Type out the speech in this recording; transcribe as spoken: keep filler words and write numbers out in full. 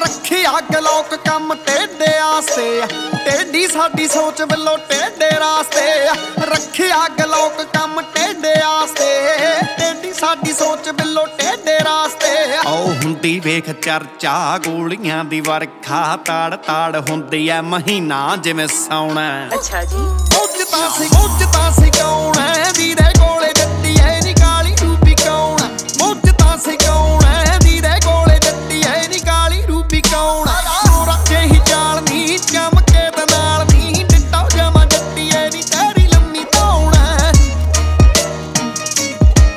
ਰੱਖਿਆ ਗਲੋਕ ਕੰਮ ਟੇਡੇ ਆਸਤੇ, ਟੇਡੀ ਸਾਡੀ ਸੋਚ ਵੱਲੋਂ ਟੇਡੇ ਰਾਸਤੇ। ਰੱਖਿਆ ਗਲੋਕ ਕੰਮ ਟੇਡੇ ਆਸਤੇ, ਟੇਡੀ ਸਾਡੀ ਸੋਚ ਵੱਲੋਂ ਟੇਡੇ ਰਾਸਤੇ। ਆਓ ਹੁੰਦੀ ਵੇਖ ਚਰਚਾ ਗੋਲੀਆਂ ਦੀ ਵਰਖਾ, ਤਾੜ ਤਾੜ ਹੁੰਦੀ ਐ ਮਹੀਨਾ ਜਿਵੇਂ ਸੌਣਾ। ਅੱਛਾ ਜੀ। ਉੱਜ ਤਾਂ ਸੀ ਉੱਜ ਤਾਂ ਸੀ ਕੌਣ ਐ ਵੀਰੇ ਕੋਲ